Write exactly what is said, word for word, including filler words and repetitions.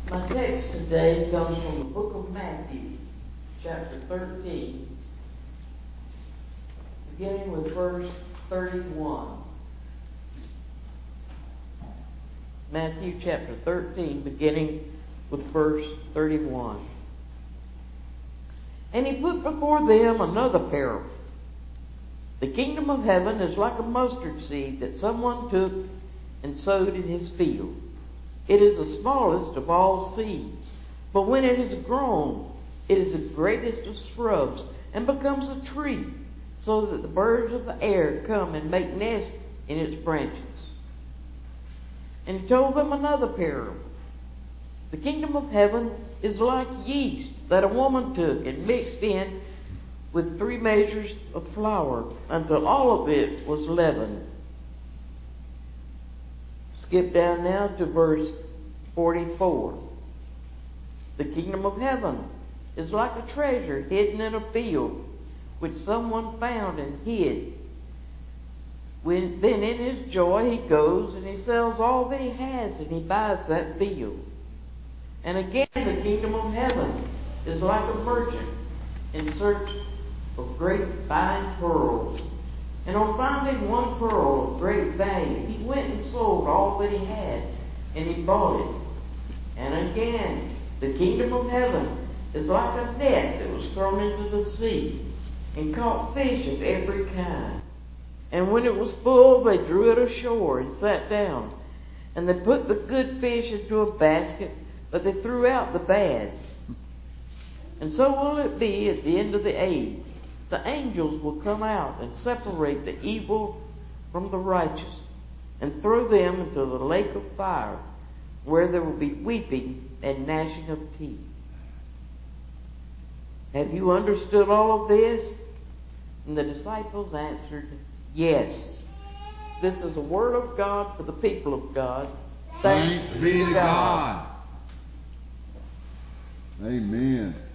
My text today comes from the book of Matthew, chapter thirteen, beginning with verse thirty-one. Matthew chapter thirteen, beginning with verse thirty-one. And he put before them another parable. The kingdom of heaven is like a mustard seed that someone took and sowed in his field. It is the smallest of all seeds, but when it is grown, it is the greatest of shrubs and becomes a tree, so that the birds of the air come and make nests in its branches. And he told them another parable. The kingdom of heaven is like yeast that a woman took and mixed in with three measures of flour until all of it was leavened. Skip down now to verse forty-four. The kingdom of heaven is like a treasure hidden in a field, which someone found and hid. When, then in his joy he goes and he sells all that he has and he buys that field. And again the kingdom of heaven is like a merchant in search of great fine pearls. And on finding one pearl of great value, he went and sold all that he had, and he bought it. And again, the kingdom of heaven is like a net that was thrown into the sea, and caught fish of every kind. And when it was full, they drew it ashore and sat down. And they put the good fish into a basket, but they threw out the bad. And so will it be at the end of the age. The angels will come out and separate the evil from the righteous and throw them into the lake of fire, where there will be weeping and gnashing of teeth. Have you understood all of this? And the disciples answered, yes. This is the word of God for the people of God. Thanks, Thanks be to God. God. Amen.